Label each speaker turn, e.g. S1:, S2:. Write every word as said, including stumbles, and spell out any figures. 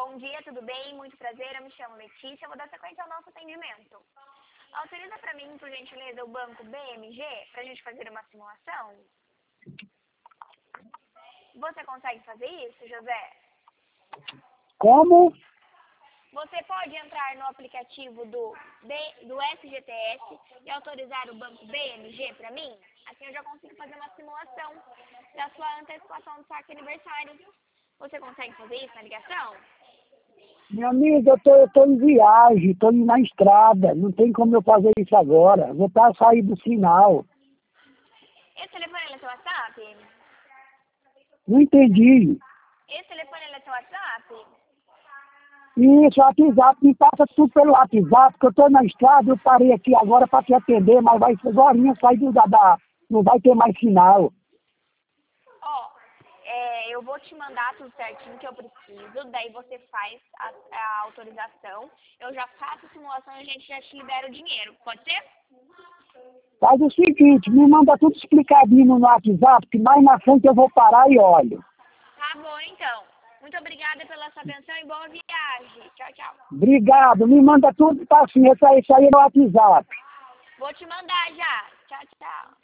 S1: Bom dia, tudo bem? Muito prazer, eu me chamo Letícia, eu vou dar sequência ao nosso atendimento. Autoriza para mim, por gentileza, o banco B M G para a gente fazer uma simulação? Você consegue fazer isso, José?
S2: Como?
S1: Você pode entrar no aplicativo do, B, do F G T S e autorizar o banco B M G para mim? Assim eu já consigo fazer uma simulação da sua antecipação do saque aniversário. Você consegue fazer isso na ligação?
S2: Minha amiga, eu tô, eu tô em viagem, tô indo na estrada, não tem como eu fazer isso agora. Vou estar sair do sinal.
S1: Esse telefone é seu WhatsApp?
S2: Não entendi.
S1: Esse telefone é seu WhatsApp?
S2: Isso, WhatsApp, me passa tudo pelo WhatsApp, porque eu tô na estrada, eu parei aqui agora para te atender, mas vai ser agora sair do da, da- não vai ter mais sinal.
S1: Ó, é, eu vou te mandar tudo certinho que eu preciso, daí você faz a, a autorização, eu já faço a simulação e a gente já te libera o dinheiro, pode ser?
S2: Faz o seguinte, me manda tudo explicadinho no WhatsApp, que mais na frente eu vou parar e olho.
S1: Tá bom, então. Muito obrigada pela sua atenção e boa viagem. Tchau, tchau.
S2: Obrigado, me manda tudo, tá assim, isso aí, isso aí no WhatsApp.
S1: Vou te mandar já. Tchau, tchau.